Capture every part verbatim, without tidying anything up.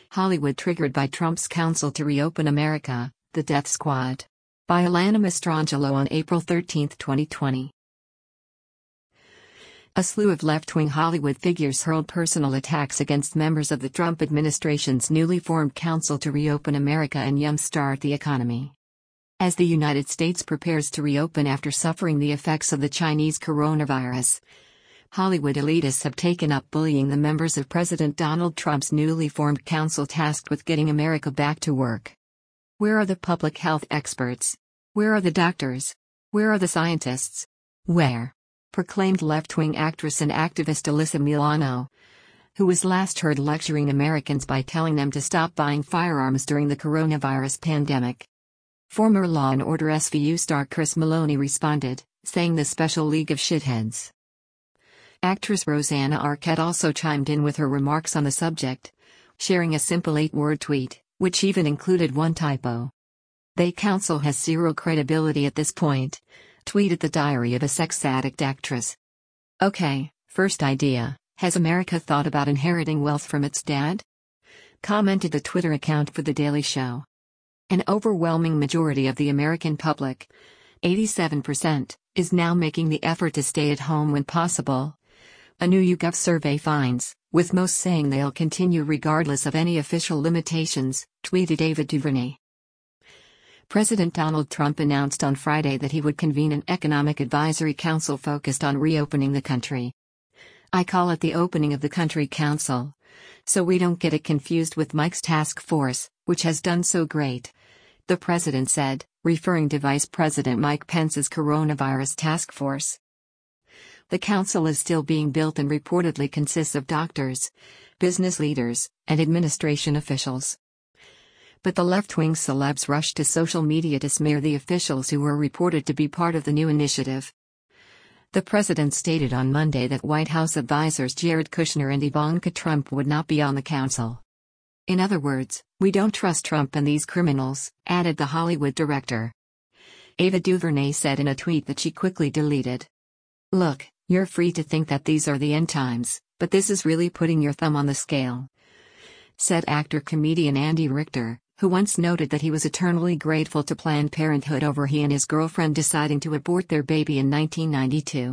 Hollywood triggered by Trump's counsel to reopen America, The Death Squad. By Alana Mastrangelo on April thirteenth, twenty twenty. A slew of left-wing Hollywood figures hurled personal attacks against members of the Trump administration's newly formed Council to Reopen America and Jumpstart the Economy. As the United States prepares to reopen after suffering the effects of the Chinese coronavirus, Hollywood elitists have taken up bullying the members of President Donald Trump's newly formed council tasked with getting America back to work. Where are the public health experts? Where are the doctors? Where are the scientists? Where? Proclaimed left-wing actress and activist Alyssa Milano, who was last heard lecturing Americans by telling them to stop buying firearms during the coronavirus pandemic. Former Law and Order S V U star Chris Meloni responded, saying the special league of shitheads. Actress Rosanna Arquette also chimed in with her remarks on the subject, sharing a simple eight-word tweet, which even included one typo. "They council has zero credibility at this point," tweeted the Diary of a Sex Addict actress. Okay, first idea, has America thought about inheriting wealth from its dad? Commented the Twitter account for The Daily Show. An overwhelming majority of the American public, eighty-seven percent, is now making the effort to stay at home when possible. A new YouGov survey finds, with most saying they'll continue regardless of any official limitations, tweeted Ava DuVernay. President Donald Trump announced on Friday that he would convene an economic advisory council focused on reopening the country. "I call it the Opening of the Country Council, so we don't get it confused with Mike's task force, which has done so great," the president said, referring to Vice President Mike Pence's coronavirus task force. The council is still being built and reportedly consists of doctors, business leaders, and administration officials. But the left-wing celebs rushed to social media to smear the officials who were reported to be part of the new initiative. The president stated on Monday that White House advisors Jared Kushner and Ivanka Trump would not be on the council. "In other words, we don't trust Trump and these criminals," added the Hollywood director. Ava DuVernay said in a tweet that she quickly deleted. "Look, you're free to think that these are the end times, but this is really putting your thumb on the scale," said actor-comedian Andy Richter, who once noted that he was eternally grateful to Planned Parenthood over he and his girlfriend deciding to abort their baby in nineteen ninety-two.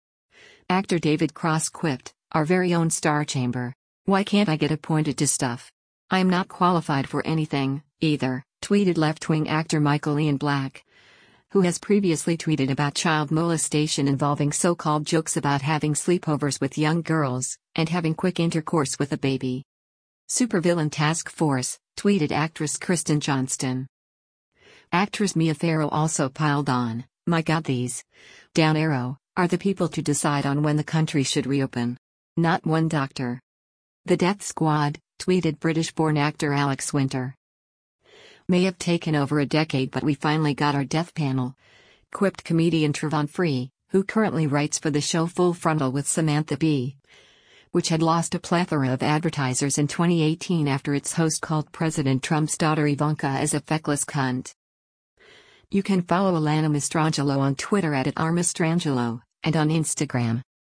Actor David Cross quipped, "Our very own Star Chamber. Why can't I get appointed to stuff? I'm not qualified for anything, either," tweeted left-wing actor Michael Ian Black, who has previously tweeted about child molestation involving so-called jokes about having sleepovers with young girls, and having quick intercourse with a baby. "Supervillain Task Force," tweeted actress Kristen Johnston. Actress Mia Farrow also piled on, "My God, these down arrow are the people to decide on when the country should reopen. Not one doctor." "The Death Squad," tweeted British-born actor Alex Winter. "May have taken over a decade, but we finally got our death panel," quipped comedian Travon Free, who currently writes for the show Full Frontal with Samantha Bee, which had lost a plethora of advertisers in twenty eighteen after its host called President Trump's daughter Ivanka as a feckless cunt. You can follow Alana Mastrangelo on Twitter at, at r mastrangelo, and on Instagram